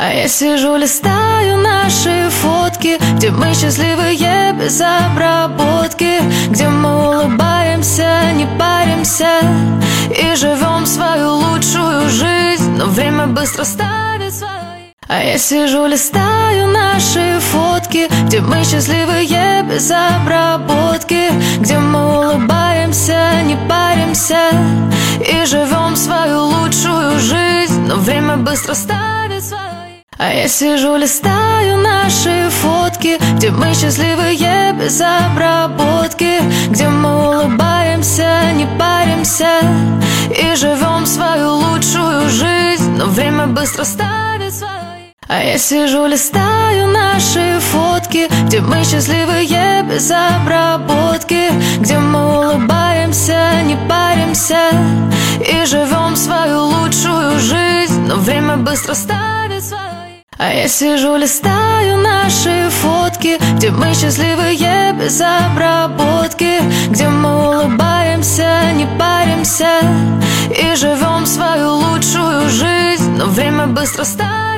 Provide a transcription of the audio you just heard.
А я сижу, листаю наши фотки, где мы счастливые без обработки, где мы улыбаемся, не паримся и живем свою лучшую жизнь, но время быстро ставит свои. А я сижу, листаю наши фотки, где мы счастливые без обработки, где мы улыбаемся, не паримся и живем свою лучшую жизнь, но время быстро ставит свои. А я сижу, листаю наши фотки, где мы счастливые без обработки, где мы улыбаемся, не паримся и живем свою лучшую жизнь, но время быстро ставит свои. А я сижу, листаю наши фотки, где мы счастливые без обработки, где мы улыбаемся, не паримся и живем свою лучшую жизнь, но время быстро ставит свои. А я сижу, листаю наши фотки, где мы счастливые без обработки, где мы улыбаемся, не паримся и живем свою лучшую жизнь, но время быстро ставит.